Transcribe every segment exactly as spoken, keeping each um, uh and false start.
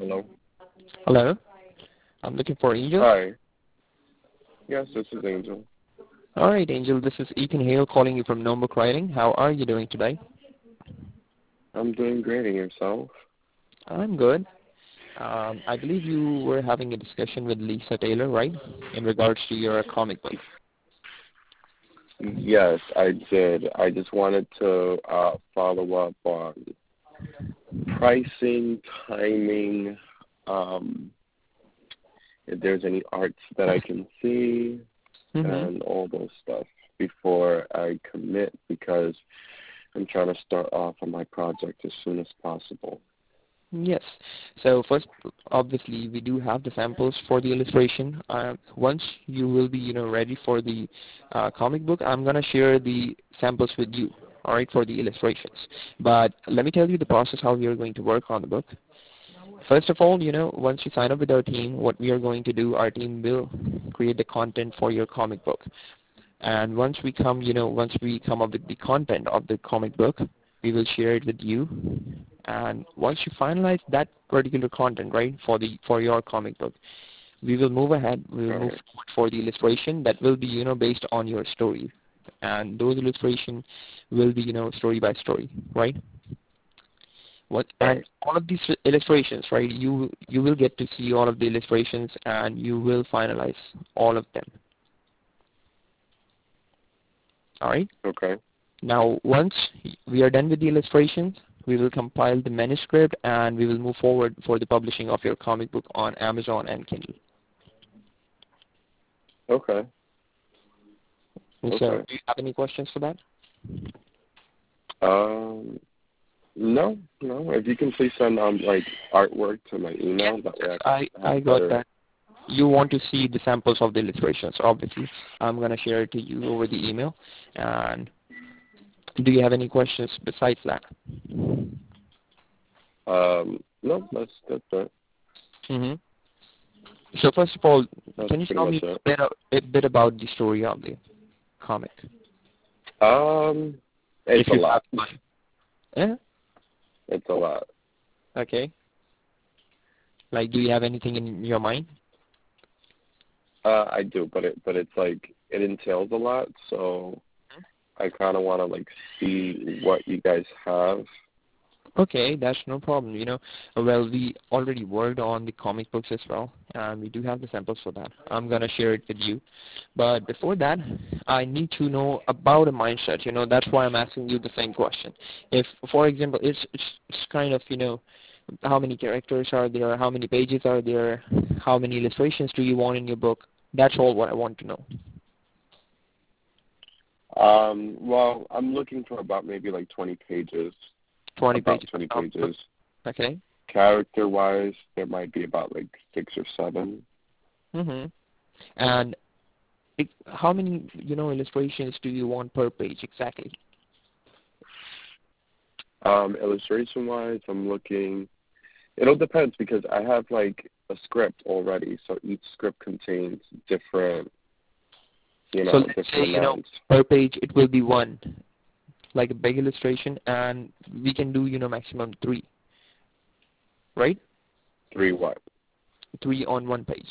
Hello. Hello. I'm looking for Angel. Hi. Yes, this is Angel. All right, Angel. This is Ethan Hale calling you from Nomebook Writing. How are you doing today? I'm doing great, and yourself? I'm good. Um, I believe you were having a discussion with Lisa Taylor, right, in regards to your comic book. Yes, I did. I just wanted to uh, follow up on pricing, timing, um, if there's any arts that I can see, Mm-hmm. and all those stuff before I commit because I'm trying to start off on my project as soon as possible. Yes. So first, obviously, we do have the samples for the illustration. Uh, once you will be, you know, ready for the uh, comic book, I'm gonna share the samples with you. All right, for the illustrations. But let me tell you the process how we are going to work on the book. First of all, you know, once you sign up with our team, what we are going to do, our team will create the content for your comic book. And once we come, you know, once we come up with the content of the comic book, we will share it with you. And once you finalize that particular content, right, for the for your comic book, we will move ahead. We will All move right. forward for the illustration that will be, you know, based on your story. And those illustrations will be, you know, story by story, right? What and Right. all of these illustrations, right? You you will get to see all of the illustrations, and you will finalize all of them. All right. Okay. Now, once we are done with the illustrations, we will compile the manuscript, and we will move forward for the publishing of your comic book on Amazon and Kindle. Okay. And so, Okay. do you have any questions for that? Um, no, no. If you can please send um like artwork to my Yes, email, that way I I have I a got better. that. You want to see the samples of the illustrations, obviously. I'm gonna share it to you over the email. And do you have any questions besides that? Um, no, that's that's it. Mm-hmm. So first of all, That's can you pretty tell much me a it. bit, a bit about the story of the comic, Um, it's if a you have lot. time? Yeah. It's a lot. Okay. Like, do you have anything in your mind? Uh, I do, but it but it's like it entails a lot, so I kind of want to like see what you guys have. Okay, that's no problem. You know, well, we already worked on the comic books as well, and we do have the samples for that. I'm gonna share it with you. But before that, I need to know about a mindset. You know, that's why I'm asking you the same question. If, for example, it's it's, it's kind of, you know, how many characters are there, how many pages are there, how many illustrations do you want in your book? That's all what I want to know. Um, well, I'm looking for about maybe like twenty pages, twenty about pages of twenty comic book. pages. Okay. Character-wise, there might be about like six or seven. Mhm. And it, how many, you know, illustrations do you want per page exactly? Um, illustration-wise, I'm looking. It all depends because I have like a script already, so each script contains different, you So know, let's say, different you know, amounts. per page it will be one, like a big illustration, and we can do, you know, maximum three, right? Three what? Three on one page.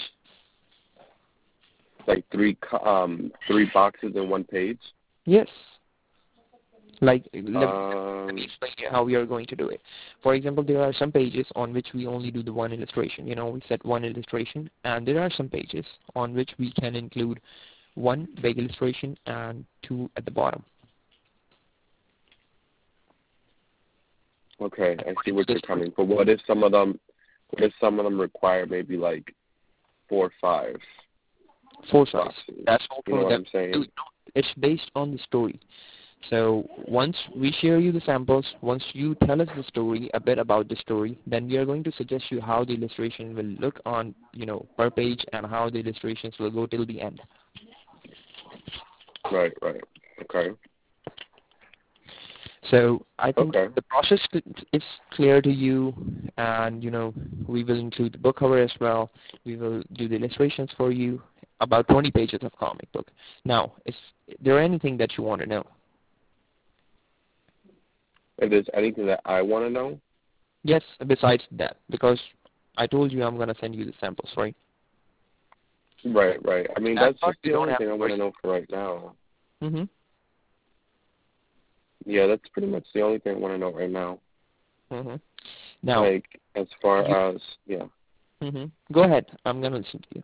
Like three co- um three boxes in one page. Yes. Like, let, let me Um, explain you how we are going to do it. For example, there are some pages on which we only do the one illustration. You know, we set one illustration, and there are some pages on which we can include one big illustration and two at the bottom. okay, I see According to what the you're story. coming. But what if some of them? What if some of them require maybe like four or five Four size. boxes? That's You know also what that I'm we do. saying? It's based on the story. So once we share you the samples, once you tell us the story, a bit about the story, then we are going to suggest you how the illustration will look on, you know, per page, and how the illustrations will go till the end. Right, right. Okay, So I think okay. the process is clear to you, and you know we will include the book cover as well. We will do the illustrations for you, about twenty pages of comic book. Now, is there anything that you want to know? If there's anything that I want to know, Yes, besides that, because I told you I'm going to send you the samples, right? Right, right. I mean, That that's part just you the don't only have thing to I want worry. to know for right now. Mm-hmm. Yeah, that's pretty much the only thing I want to know right now. Mm-hmm. Now, Like, as far you, as, yeah. mm-hmm. Go ahead. I'm going to listen to you.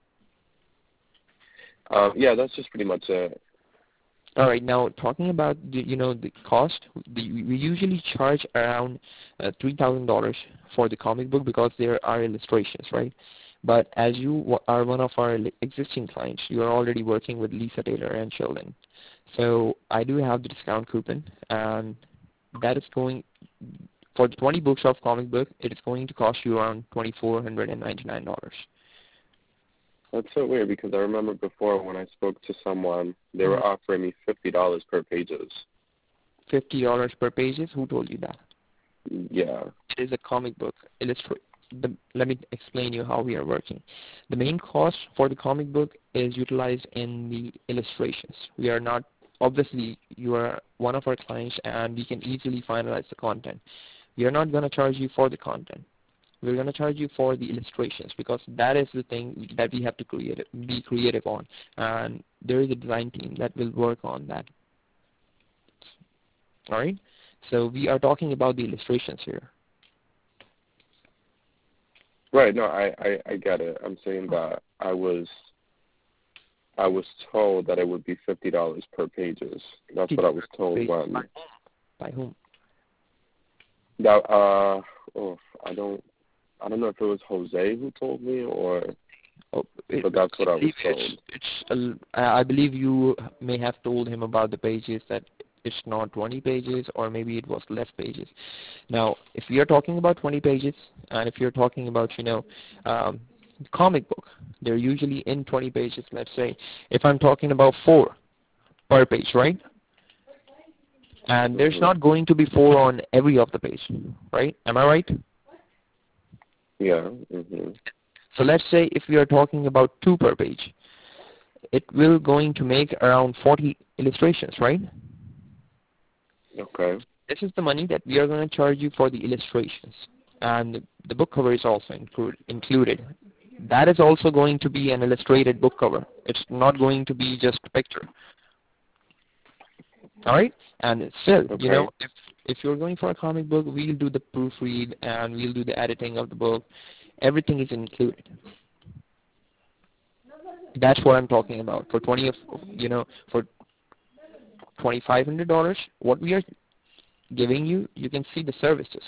Um, yeah, that's just pretty much it. All right. Now, talking about the, you know, the cost, the, we usually charge around uh, three thousand dollars for the comic book because there are illustrations, right? But as you w- are one of our li- existing clients, you are already working with Lisa Taylor and Sheldon. So I do have the discount coupon, and that is going for the twenty books of comic book. It is going to cost you around twenty-four hundred ninety-nine dollars. That's so weird because I remember before when I spoke to someone, they Mm-hmm. were offering me fifty dollars per pages. fifty dollars per pages. Who told you that? Yeah. It is a comic book. Illustra- the, let me explain you how we are working. The main cost for the comic book is utilized in the illustrations. We are not, obviously, you are one of our clients and we can easily finalize the content. We are not going to charge you for the content. We're going to charge you for the illustrations because that is the thing that we have to create, be creative on. And there is a design team that will work on that. All right? So we are talking about the illustrations here. Right, no, I, I, I get it. I'm saying that I was I was told that it would be fifty dollars per pages. That's what I was told when By whom? that uh oh I don't I don't know if it was Jose who told me or Oh, it, but that's I what I was believe told. it's, it's a, I believe you may have told him about the pages that it's not twenty pages or maybe it was less pages. Now, if we are talking about twenty pages and if you're talking about, you know, um, comic book, they're usually in twenty pages, let's say. If I'm talking about four per page, right? And there's Mhm. not going to be four on every of the page, right? Am I right? Yeah. Mhm. So let's say if we are talking about two per page, it will going to make around forty illustrations, right? Okay. This is the money that we are going to charge you for the illustrations. And the book cover is also include, included. That is also going to be an illustrated book cover. It's not going to be just a picture. All right? And still, you Okay. know, if, if you're going for a comic book, we'll do the proofread and we'll do the editing of the book. Everything is included. That's what I'm talking about. For twenty, of, you know, for twenty-five hundred dollars, what we are giving you, you can see the services.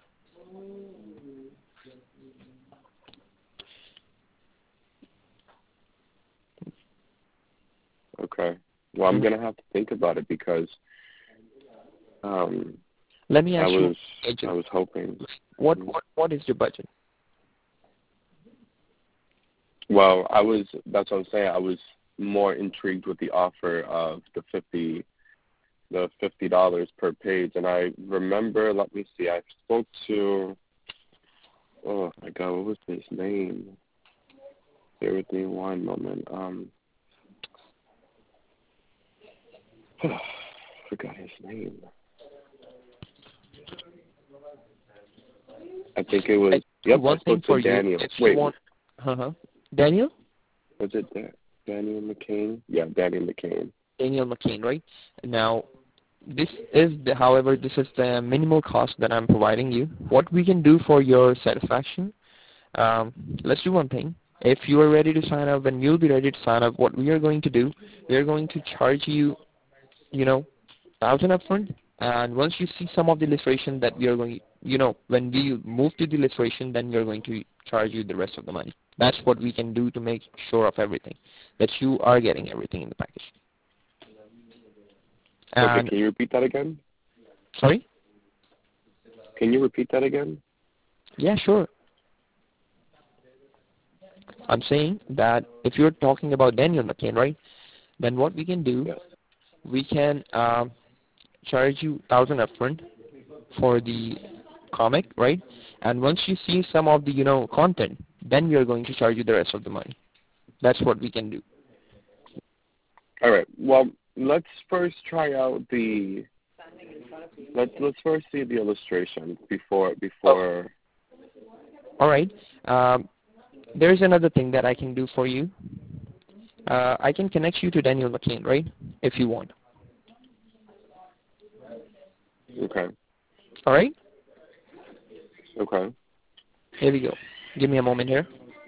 Okay. Well, I'm Mhm. gonna have to think about it because um Let me I ask you, was I agent, was hoping. what, Mhm. what, what is your budget? Well, I was that's what I'm saying. I was more intrigued with the offer of the fifty the fifty dollars per page, and I remember. Let me see. I spoke to. Oh my God, what was his name? Bear with me one moment. Um, I forgot his name. I think it I was. do Yep, I one thing spoke to for you. Daniel. If you Wait, want, uh-huh. Daniel? was it Da- Daniel McCain? Yeah, Daniel McCain. Daniel McCain, right? Now, this is the, however, this is the minimal cost that I'm providing you. What we can do for your satisfaction, um, let's do one thing. If you are ready to sign up, when you'll be ready to sign up, what we are going to do, we are going to charge you, you know, thousand upfront. And once you see some of the illustration that we are going, you know, when we move to the illustration, then we are going to charge you the rest of the money. That's what we can do to make sure of everything, that you are getting everything in the package. Okay, And can you repeat that again? sorry? Can you repeat that again? Yeah, sure. I'm saying that if you're talking about Daniel McCain, right? Then what we can do, Yes. we can um, charge you thousand upfront for the comic, right? And once you see some of the you know content, then we are going to charge you the rest of the money. That's what we can do. All right. Well, let's first try out the. Let's let's first see the illustration before Oh, before. All right. Um, there's another thing that I can do for you. Uh, I can connect you to Daniel McLean, right? If you want. Okay. All right. Okay. Here we go. Give me a moment here.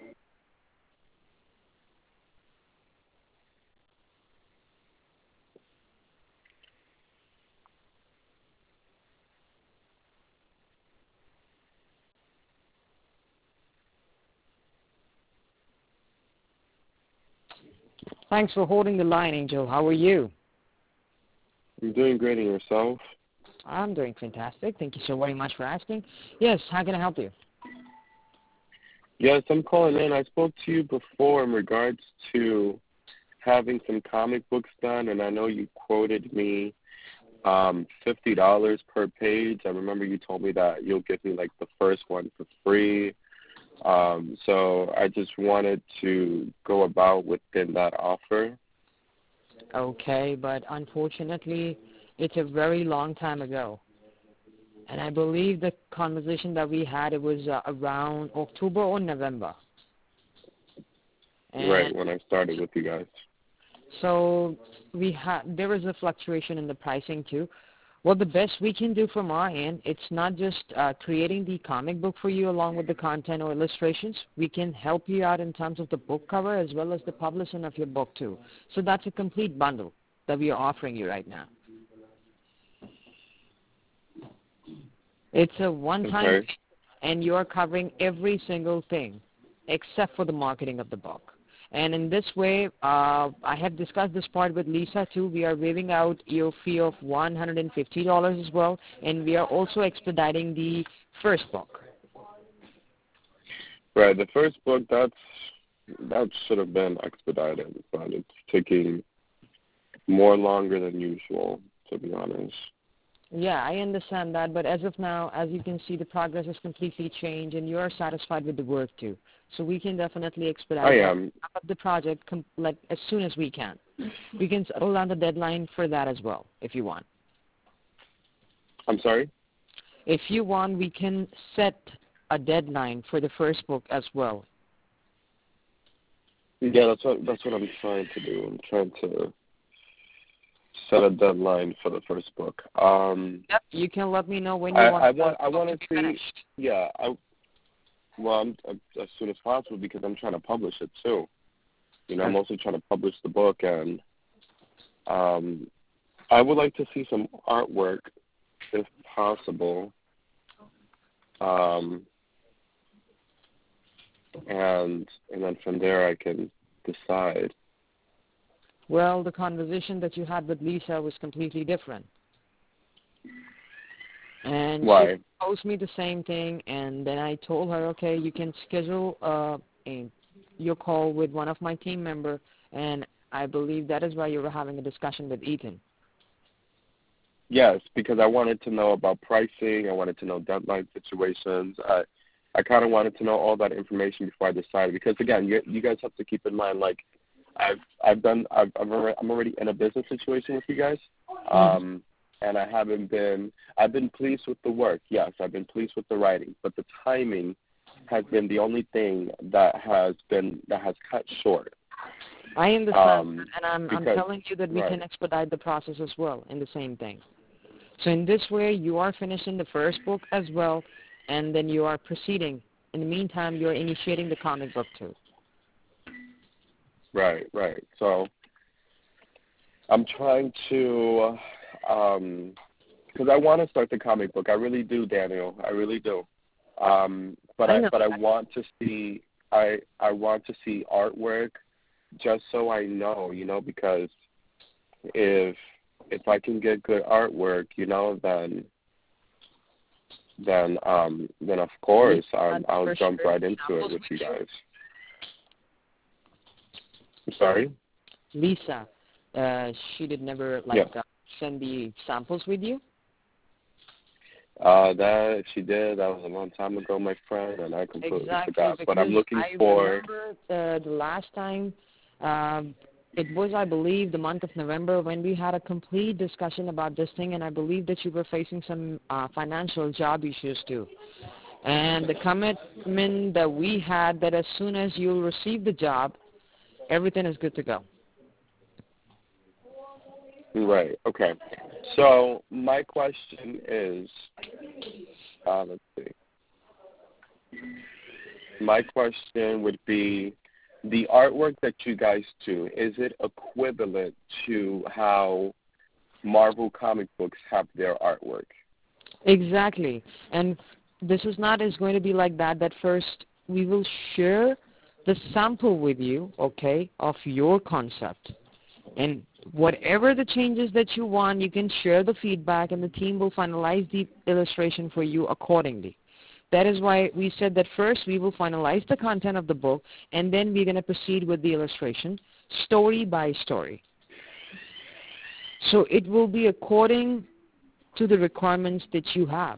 Thanks for holding the line, Angel. How are you? I'm doing great, and yourself? I'm doing fantastic. Thank you so very much for asking. Yes, how can I help you? Yes, I'm calling in. I spoke to you before in regards to having some comic books done, and I know you quoted me um, fifty dollars per page. I remember you told me that you'll give me, like, the first one for free. Um, so I just wanted to go about within that offer. Okay, but unfortunately, it's a very long time ago. And I believe the conversation that we had, it was uh, around October or November. And Right, when I started with you guys. so we ha- there is a fluctuation in the pricing too. Well, the best we can do from our end, it's not just uh, creating the comic book for you along with the content or illustrations. We can help you out in terms of the book cover as well as the publishing of your book too. So that's a complete bundle that we are offering you right now. It's a one-time Okay. fee, and you are covering every single thing except for the marketing of the book. And in this way, uh, I have discussed this part with Lisa too. We are waiving out your fee of one hundred fifty dollars as well, and we are also expediting the first book. Right, the first book, that's that should have been expedited, but it's taking more longer than usual, to be honest. Yeah, I understand that, but as of now, as you can see, the progress has completely changed, and you are satisfied with the work too. So we can definitely expedite I that, am. wrap up the project com- like as soon as we can. We can settle down the deadline for that as well, if you want. I'm sorry? If you want, we can set a deadline for the first book as well. Yeah, that's what that's what I'm trying to do. I'm trying to set a deadline for the first book. Um, Yep, you can let me know when you I, want I the want I book want to to be see. finished. Yeah, I well, I'm, uh, as soon as possible because I'm trying to publish it too. You know, I'm Okay. also trying to publish the book, and um, I would like to see some artwork, if possible. Um, and and then from there I can decide. Well, the conversation that you had with Lisa was completely different. And Why? she posed me the same thing, and then I told her, okay, you can schedule uh, a, your call with one of my team member, and I believe that is why you were having a discussion with Ethan. Yes, because I wanted to know about pricing. I wanted to know deadline situations. I, I kind of wanted to know all that information before I decided. Because again, you, you guys have to keep in mind, like, I've I've done I've, I've already, I'm already in a business situation with you guys, um, and I haven't been. I've been pleased with the work. Yes, I've been pleased with the writing, but the timing has been the only thing that has been that has cut short. I understand, Um, and I'm because, I'm telling you that we right. can expedite the process as well in the same thing. So in this way, you are finishing the first book as well, and then you are proceeding. In the meantime, you're initiating the comic book too. Right, right. So I'm trying to, um, because I want to start the comic book. I really do, Daniel. I really do. Um, but I I know but I that. want to see I I want to see artwork, just so I know, you know, because if if I can get good artwork, you know, then then um then of course I'll, I'll For jump sure. right into it with you guys. I'm sorry? Lisa, uh, she did never like Yeah. uh, send the samples with you. Uh, that she did. That was a long time ago, my friend, and I completely Exactly, forgot. But I'm because looking I for. remember uh, the last time, um, it was, I believe, the month of November when we had a complete discussion about this thing, and I believe that you were facing some uh, financial job issues too. And the commitment that we had that as soon as you receive the job, everything is good to go. Right. Okay. So my question is, uh, let's see. My question would be, the artwork that you guys do, is it equivalent to how Marvel comic books have their artwork? Exactly. And this is not is going to be like that, that first we will share the sample with you, okay, of your concept. And whatever the changes that you want, you can share the feedback and the team will finalize the illustration for you accordingly. That is why we said that first we will finalize the content of the book and then we're going to proceed with the illustration story by story. So it will be according to the requirements that you have.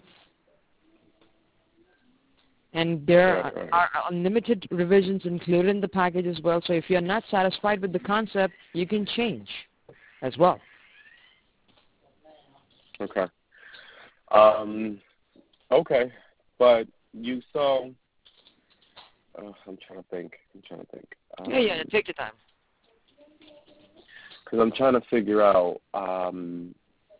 And there are, are unlimited revisions included in the package as well. So if you're not satisfied with the concept, you can change as well. Okay. Um, okay. But you saw, uh, I'm trying to think, I'm trying to think. Um, yeah, yeah, take your time. Because I'm trying to figure out, um,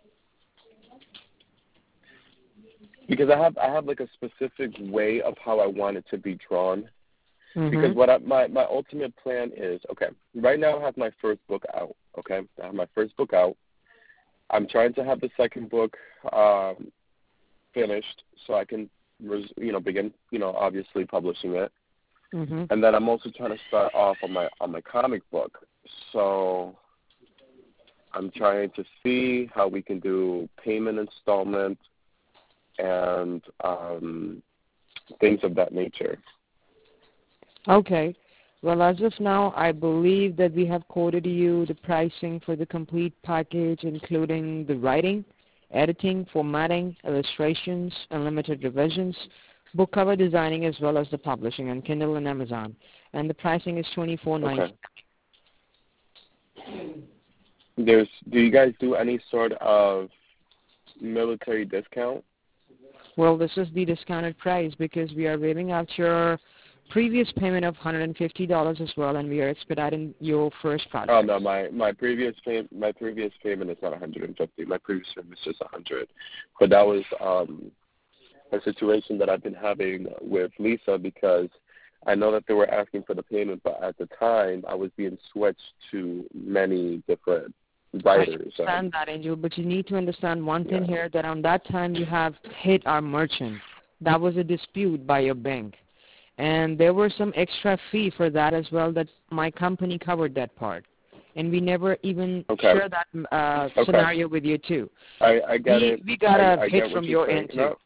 because I have I have like a specific way of how I want it to be drawn. Mm-hmm. Because what I, my my ultimate plan is, okay, right now I have my first book out. Okay, I have my first book out. I'm trying to have the second book um, finished so I can, you know, begin, you know, obviously publishing it. Mm-hmm. And then I'm also trying to start off on my on my comic book. So I'm trying to see how we can do payment installment and um, things of that nature. Okay. Well, as of now, I believe that we have quoted you the pricing for the complete package, including the writing, editing, formatting, illustrations, unlimited revisions, book cover designing, as well as the publishing on Kindle and Amazon. And the pricing is twenty-four ninety. Okay. There's. Do you guys do any sort of military discount? Well, this is the discounted price because we are waiving out your previous payment of one hundred fifty dollars as well, and we are expediting your first project. Oh no, my my previous pay, my previous payment is not one hundred fifty. My previous payment is just one hundred, but that was um, a situation that I've been having with Lisa because I know that they were asking for the payment, but at the time I was being switched to many different writers. I understand that, Angel, but you need to understand one thing yeah. here, that on that time you have hit our merchant. That was a dispute by your bank. And there were some extra fee for that as well that my company covered that part. And we never even okay. share that uh, okay. scenario with you, too. I, I get we, it. We got a I, I hit from your saying. end, too. No.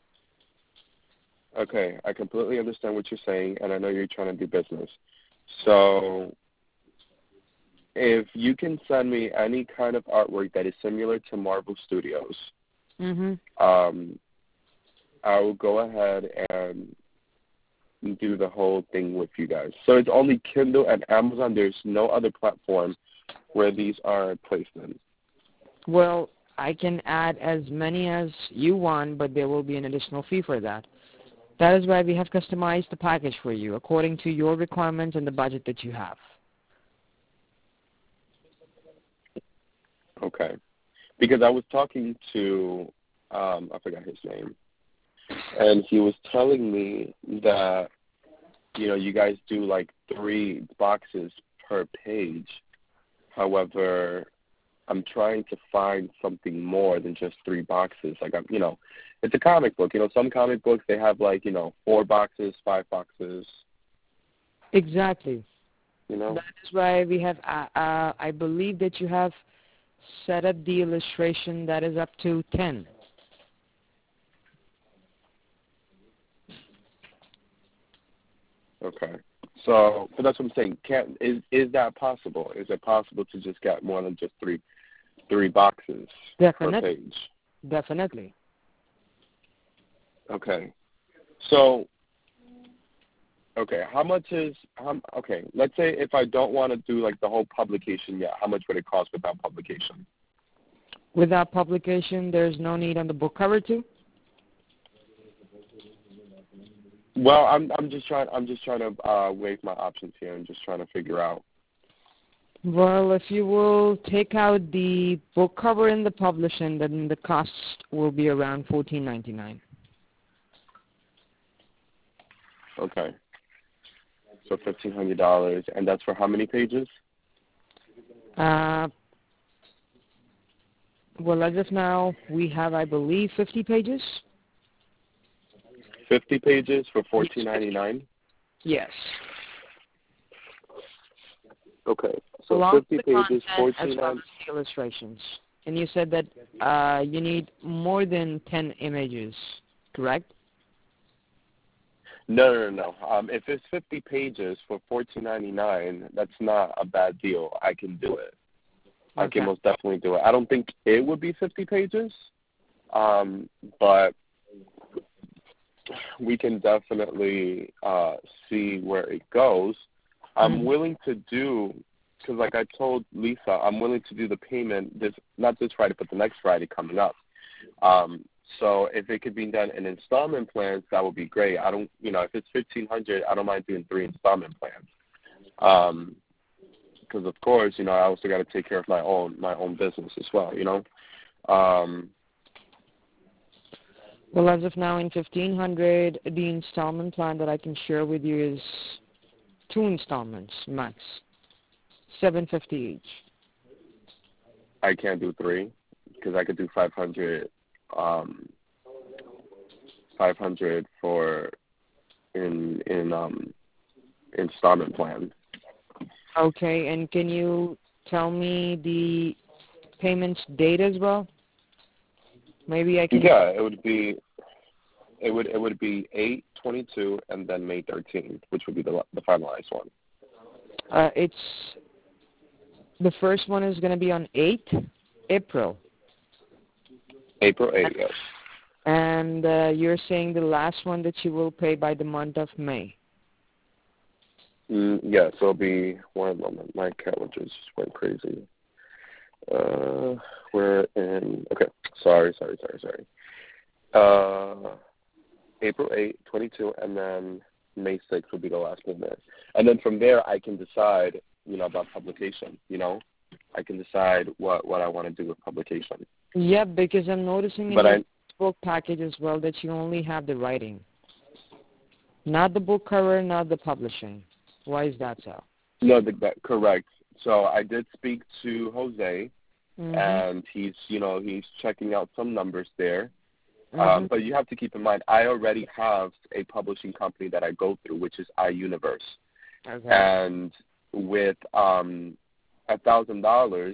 Okay, I completely understand what you're saying, and I know you're trying to do business. So if you can send me any kind of artwork that is similar to Marvel Studios, mm-hmm. um, I will go ahead and do the whole thing with you guys. So it's only Kindle and Amazon. There's no other platform where these are placed in. Well, I can add as many as you want, but there will be an additional fee for that. That is why we have customized the package for you according to your requirements and the budget that you have. Okay. Because I was talking to, um, I forgot his name, and he was telling me that, you know, you guys do like three boxes per page. However, I'm trying to find something more than just three boxes. Like, I'm, you know, it's a comic book. You know, some comic books, they have like, you know, four boxes, five boxes. Exactly. You know? That is why we have, uh, uh, I believe that you have set up the illustration that is up to ten. Okay. So, but that's what I'm saying. Can't is is that possible? Is it possible to just get more than just three three boxes Definitely. per page? Definitely. Okay. So, okay, how much is how, okay? Let's say if I don't want to do like the whole publication yet, how much would it cost without publication? Without publication, there's no need on the book cover too. Well, I'm I'm just trying I'm just trying to uh, weigh my options here and just trying to figure out. Well, if you will take out the book cover and the publishing, then the cost will be around fourteen ninety-nine. Okay. So fifteen hundred dollars, and that's for how many pages? Uh, well, as of now, we have, I believe, fifty pages. Fifty pages for fourteen ninety-nine. Yes. Okay. So Along fifty with the pages, content as fourteen well as ninety. the illustrations. And you said that uh, you need more than ten images, correct? No, no, no, no. Um, if it's fifty pages for fourteen ninety-nine, that's not a bad deal. I can do it. I Okay. can most definitely do it. I don't think it would be fifty pages, um, but we can definitely uh, see where it goes. I'm Mm-hmm. willing to do, because like I told Lisa, I'm willing to do the payment this not this Friday, but the next Friday coming up. Um, so if it could be done in installment plans, that would be great. I don't, you know, if it's fifteen hundred, I don't mind doing three installment plans. Um, because of course, you know, I also got to take care of my own my own business as well. You know. Um, Well, as of now, in fifteen hundred, the installment plan that I can share with you is two installments max, seven fifty each. I can't do three because I could do five hundred. Um, five hundred for in in um installment plan. Okay, and can you tell me the payment's date as well? Maybe I can. Yeah, it would be it would it would be eight twenty two and then May thirteenth, which would be the the finalized one. Uh, it's the first one is going to be on eighth April. April eighth, yes. And uh, you're saying the last one that you will pay by the month of May. Mm, yeah, so it'll be one moment. My calendar just went crazy. Uh, we're in okay. Sorry, sorry, sorry, sorry. Uh, April eighth, twenty two, and then May sixth will be the last payment. And then from there, I can decide, you know, about publication. You know, I can decide what what I want to do with publication. Yeah, because I'm noticing in But your I book package as well that you only have the writing, not the book cover, not the publishing. Why is that so? no, the, that, correct. So I did speak to Jose, Mm-hmm. and he's, you know, he's checking out some numbers there. Mm-hmm. Um, but you have to keep in mind, I already have a publishing company that I go through, which is iUniverse. Okay. And with um, one thousand dollars,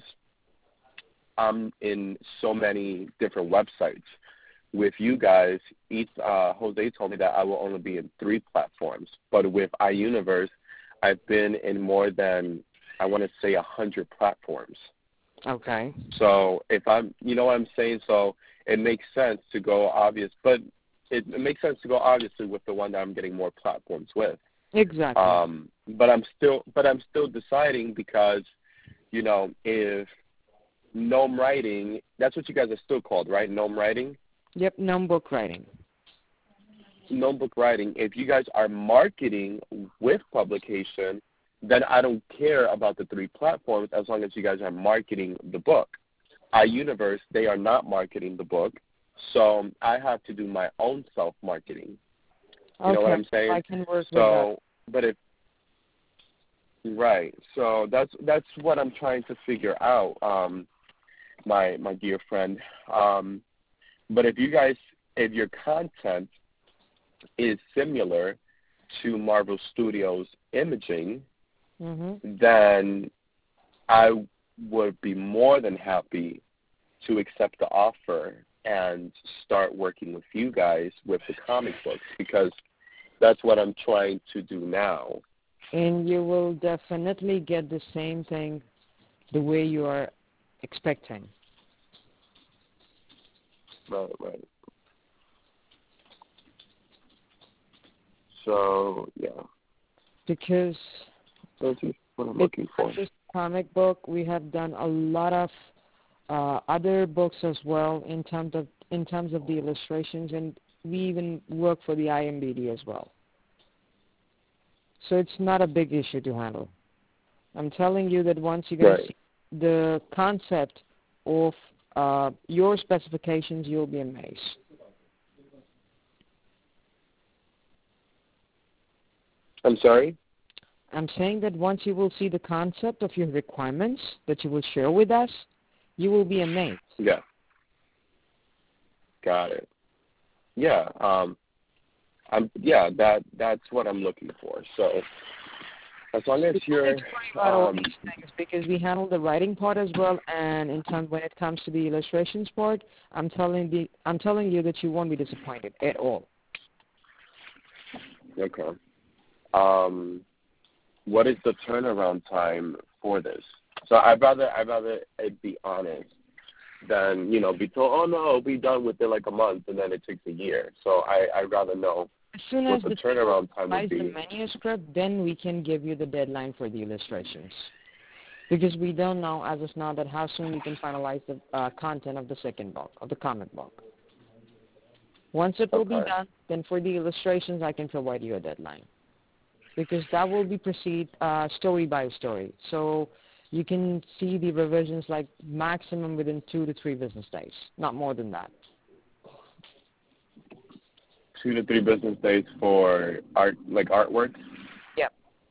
I'm in so many different websites. With you guys, each, uh, Jose told me that I will only be in three platforms. But with iUniverse, I've been in more than, I want to say, one hundred platforms. Okay. So if I'm, you know what I'm saying? So it makes sense to go obvious, but it, it makes sense to go obviously with the one that I'm getting more platforms with. Exactly. Um, but I'm still, but I'm still deciding because, you know, if Gnome Writing, that's what you guys are still called, right? Gnome Writing? Yep, gnome book writing. Gnome Book Writing. If you guys are marketing with publication, then I don't care about the three platforms as long as you guys are marketing the book. iUniverse, they are not marketing the book, so I have to do my own self-marketing. You Okay. know what I'm saying? I can work so, with but if right, so that's that's what I'm trying to figure out, um, my my dear friend. Um, but if you guys, if your content is similar to Marvel Studios imaging, that. Mm-hmm. then I would be more than happy to accept the offer and start working with you guys with the comic books because that's what I'm trying to do now. And you will definitely get the same thing the way you are expecting. Right, right. So, yeah. Because That's what I'm it's looking for. not just comic book. We have done a lot of uh, other books as well in terms of in terms of the illustrations, and we even work for the I M B D as well. So it's not a big issue to handle. I'm telling you that once you're going Right. to see the concept of uh, your specifications, you'll be amazed. I'm sorry? I'm saying that once you will see the concept of your requirements that you will share with us, you will be amazed. Yeah. Got it. Yeah. Um, I'm, yeah, that that's what I'm looking for. So as long as You don't you're, need to worry about all um, these things because we handle the writing part as well, and in terms when it comes to the illustrations part, I'm telling the I'm telling you that you won't be disappointed at all. okay. Um, what is the turnaround time for this? So I'd rather I'd rather it be honest than, you know, be told, oh no, it'll be done within like a month and then it takes a year. So I I'd rather know As soon what as the the turnaround time would finalize the be. manuscript, then we can give you the deadline for the illustrations. Because we don't know as of now that how soon we can finalize the uh, content of the second book, of the comic book. Once it will be Okay. done, then for the illustrations, I can provide you a deadline. Because that will be proceed uh, story by story. So you can see the revisions like maximum within two to three business days, not more than that. Two to three business days for art, like artwork? Yep.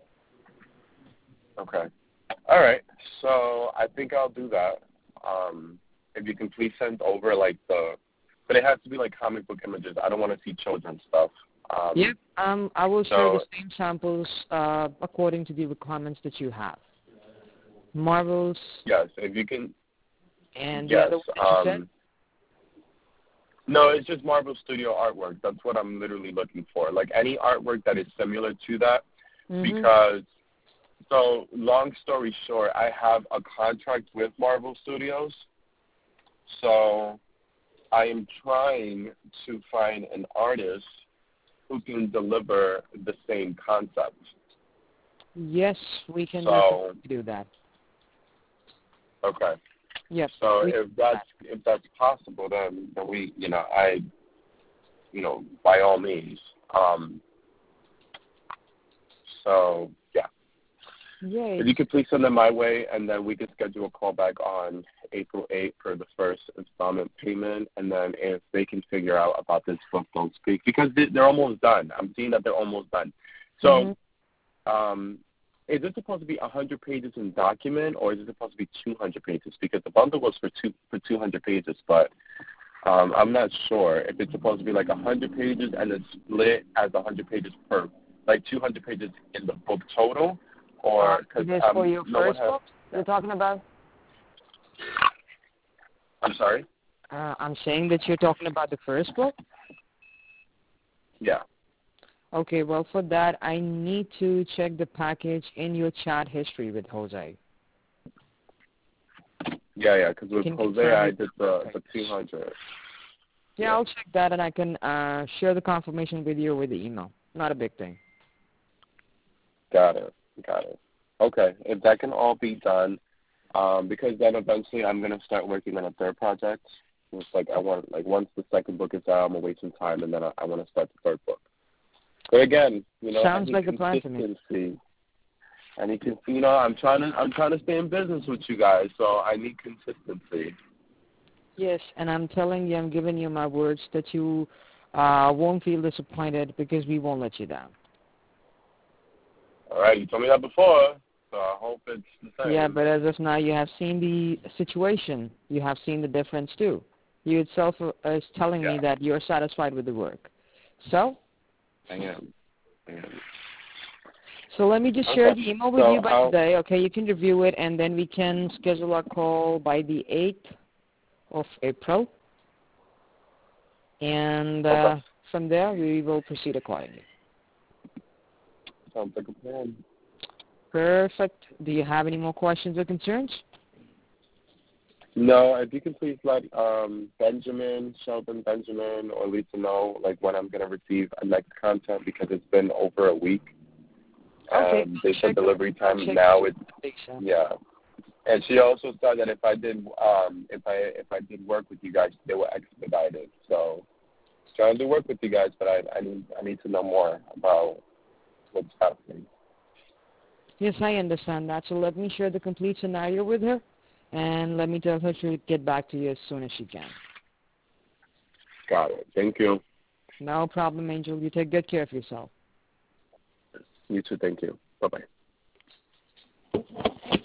Okay. All right. So I think I'll do that. Um, if you can please send over like the, but it has to be like comic book images. I don't want to see children's stuff. Um, Yep. Um, I will share so, the same samples uh, according to the requirements that you have. Marvels yes, if you can, and the yes. other one that you said? Um, no, it's just Marvel Studio artwork. That's what I'm literally looking for. Like any artwork that is similar to that, Mm-hmm. because, so long story short, I have a contract with Marvel Studios. So I am trying to find an artist who can deliver the same concept. Yes, we can So, definitely do that. okay. Yep. So we if that's if that's possible, then then we, you know, I, you know, by all means. Um, so yeah, Yay. if you could please send them my way, and then we could schedule a call back on April eighth for the first installment payment, and then if they can figure out about this book, Don't Speak, because they, they're almost done. I'm seeing that they're almost done. So. Mm-hmm. Um, is it supposed to be one hundred pages in document, or is it supposed to be two hundred pages? Because the bundle was for two for two hundred pages, but um, I'm not sure if it's supposed to be like one hundred pages and then split as one hundred pages per, like two hundred pages in the book total, or because It is um, for your no first one has. book you're talking about? I'm sorry. Uh, I'm saying that you're talking about the first book? Yeah. Okay, well, for that, I need to check the package in your chat history with Jose. Yeah, yeah. Because with Can Jose, confirm I it. did the the two hundred. Yeah, I'll check that, and I can uh, share the confirmation with you with the email. Not a big thing. Got it. Got it. Okay. If that can all be done, um, because then eventually I'm gonna start working on a third project. It's like I want, like once the second book is out, I'm gonna wait some time, and then I, I want to start the third book. But again, you know, Sounds I need like a plan to me. consistency. I need to, you know, I'm trying to, I'm trying to stay in business with you guys, so I need consistency. Yes, and I'm telling you, I'm giving you my words that you uh, won't feel disappointed because we won't let you down. All right, you told me that before, so I hope it's the same. Yeah, but as of now, you have seen the situation. You have seen the difference too. You itself is telling yeah. me that you're satisfied with the work. So? I am. I am. So let me just Okay. share the email with so you by I'll, today. Okay, you can review it, and then we can schedule a call by the eighth of April. And uh, okay. from there, we will proceed accordingly. Sounds like a plan. Perfect. Do you have any more questions or concerns? No, if you can please let um, Benjamin, Sheldon Benjamin, or Lisa know like when I'm gonna receive a next content because it's been over a week. Okay. Um, they said delivery time check now it's Lisa. yeah. And she also said that if I did um, if I if I did work with you guys, they will expedite it. So trying to work with you guys, but I, I need I need to know more about what's happening. Yes, I understand that. So let me share the complete scenario with her, and let me tell her to get back to you as soon as she can. Got it. Thank you. No problem, Angel. You take good care of yourself. You too. Thank you. Bye-bye.